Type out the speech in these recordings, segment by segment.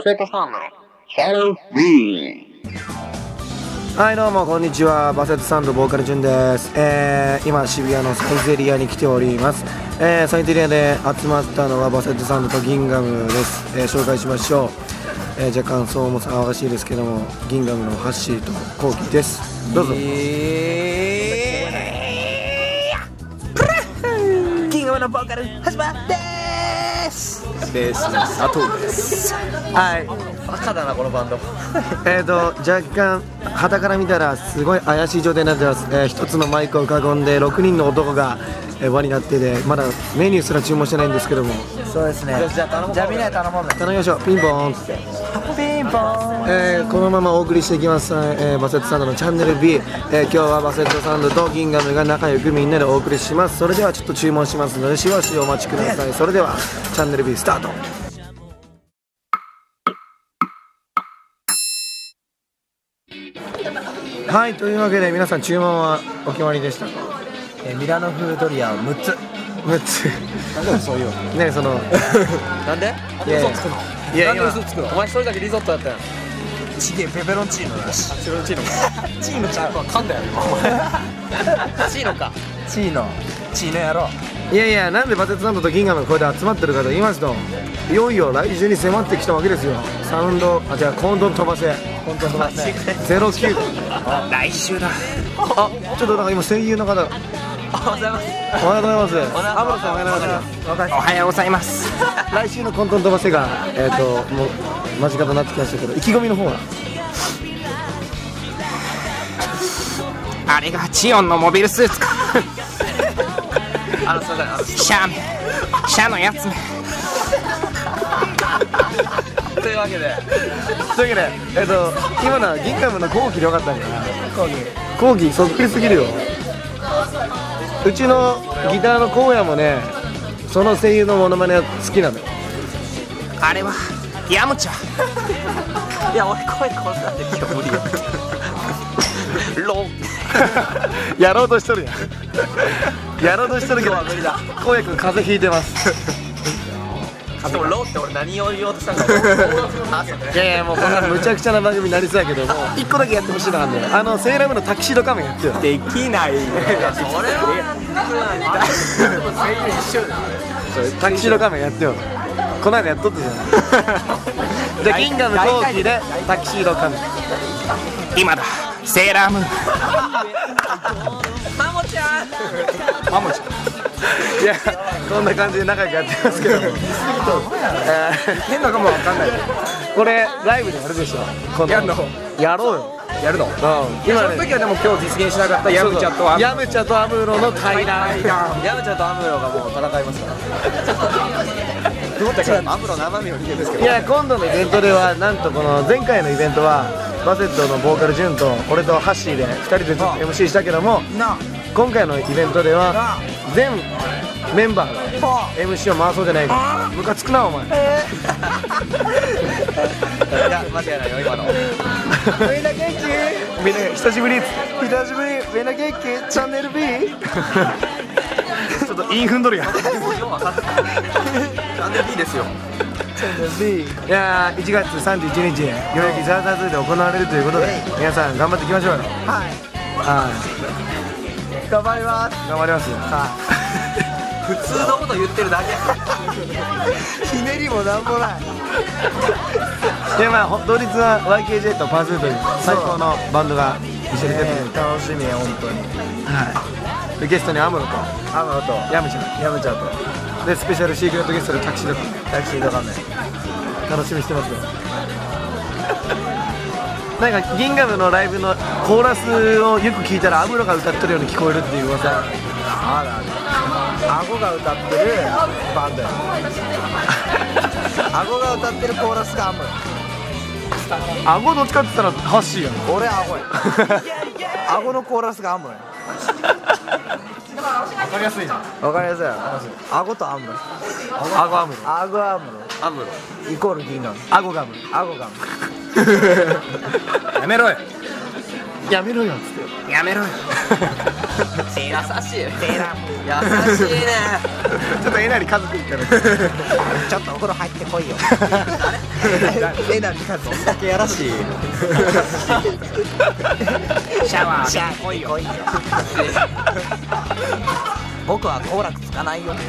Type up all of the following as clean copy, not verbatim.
セットサンドHello Me。 はいどうもこんにちは、バセットサンドボーカルジュンです。今渋谷のサイゼリアに来ております。サイゼリアで集まったのはバセットサンドとギンガムです。紹介しましょう。若干そうも騒がしいですけども、ギンガムのハッシーとコウキです。どうぞ。 ギンガムのボーカル始まってーす佐藤です。 はい、 バカだなこのバンド。 若干傍から見たらすごい怪しい状態になってます。一つのマイクを囲んで6人の男が輪になってて、まだメニューすら注文してないんですけども。 そうですね。じゃあみんなで頼もうね。 頼みましょう。ピンポーンっつって。 ピンポーン。 このままお送りしていきます。バセットサンドのチャンネル B。今日はバセットサンドとギンガムが仲良くみんなでお送りします。それではちょっと注文しますのでしばしお待ちください。それではチャンネル B スタート。はい、というわけで皆さん注文はお決まりでしたか？ ミラノ風ドリアを6つ。 6つ。 なんでそういうの？ ね、そのなんで？ 嘘つくの？いや、 なんで嘘つくの？お前一人だけリゾットやったやん。チゲペペロンチーノだし。ペペロンチーノか。チーノちゃう。噛んだよ。チーノか。チーノやろう。 いやいや、なんでバセットサンドとギンガムがこれで集まってるかと言いますと、いよいよ来週に迫ってきたわけですよ。サウンド、じゃあコンドン飛ばせ。 本当だね。 09。 来週だ。 あ、ちょっとなんか今声優の方。 おはようございます。 おはようございます。アムロさんおはようございます。 おはようございます。 来週のコントン飛ばせがもう間近となってきましたけど、意気込みの方は？ あれがチオンのモビルスーツか。 すいません。 シャのやつめ。 というわけで今のはギンガムの後期でよかったんじゃない？後期そっくりすぎるよ。うちのギターの荒野もね、その声優のモノマネが好きなのよ。 あれはヤムチャ。 いや俺声こんなんで今日無理よ。ローやろうとしとるやん。やろうとしとるけど無理だ。 荒野くん風邪ひいてます。 でもローって俺何を言おうとしたんだろう。 いやいや、もうこんなむちゃくちゃな番組になりそうやけども、1個だけやってほしいのがあるんだよ。セーラームーンのタキシード仮面やってよ。 できないよ。それはタキシード仮面やってよ。この間やっとったじゃん。じゃあギンガム後期でタキシード仮面。 今だセーラームーン。 マモちゃん。 いや、こんな感じで仲良くやってますけども。 変なかもわかんない。 これライブでやるでしょ。 やるの？ やろうよ。 やるの？ 今その時はでも今日実現しなかったヤムチャとヤムチャとアムロの対談。 ヤムチャとアムロがもう戦いますから。アムロ生身を見てるんですけど。 いや、今度のイベントではなんとこの前回のイベントはバセットのボーカルジュンと俺とハッシーで2人でずっと MC したけども、今回のイベントでは全メンバーが MC を回そうじゃないか。ムカつくなお前。 いや間違いないよ今の。 みんな元気？みんな久しぶり。みんな元気？チャンネル B？ ちょっとイン踏んどるやん。 チャンネル B ですよ。 いやー、1月31日ようやくザーザーズで行われるということで、皆さん頑張っていきましょうよ。 頑張ります。 頑張りますよ。 普通のこと言ってるだけ。ひねりもなんもない。 で、まあ同日は YKJ とパースーという最高のバンドが一緒に出てくる。 楽しみ本当に。 でゲストにアムロとヤムチャとでスペシャルシークレットゲストでタキシード仮面楽しみにしてますよ。なんかギンガムのライブのコーラスをよく聞いたらアムロが歌ってるように聞こえるっていう噂。 顎が歌ってるバンドや。顎が歌ってるコーラスがアムロ。 顎どっちかって言ったらハッシーやん。 俺顎や。顎のコーラスがアムロや。 わかりやすいな。 わかりやすいやろ。顎とアムロ。 顎アムロ。 顎アムロイコールギンガム。 顎ガム。 顎ガム。 やめろよっつって。 やめろよ。 優しい。 セーラーム優しいね。 ちょっとえなり家族いったらちょっとお風呂入ってこいよ。えなりかどんだけやらしい。 シャワーシャー来いよ。僕は好楽つかないよ。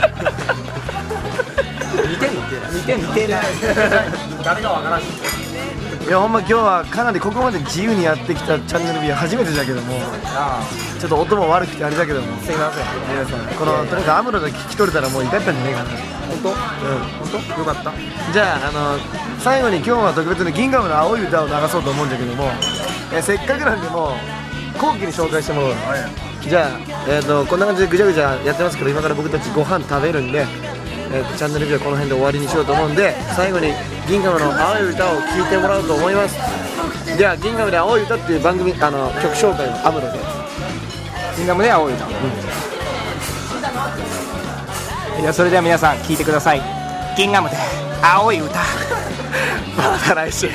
似てない。 誰がわからんし。 いやほんま今日はかなりここまで自由にやってきたチャンネル B は初めてだけども、ちょっと音も悪くてあれだけども、 すいません。 皆さんこのとにかくアムロで聞き取れたらもう怒ったんじゃねえかな。 本当？よかった。 じゃあ最後に今日は特別にギンガムの青い歌を流そうと思うんだけども、せっかくなんでもう後期に紹介してもらおう。じゃあ、こんな感じでぐちゃぐちゃやってますけど、今から僕たちご飯食べるんで、チャンネル B はこの辺で終わりにしようと思うんで、最後にギンガムの青い歌を聴いてもらおうと思います。ではギンガムで青い歌っていう番組曲紹介をアムロで。 キンガムで青い歌。いや、それでは皆さん聞いてください。キンガムで青い歌。 また来週。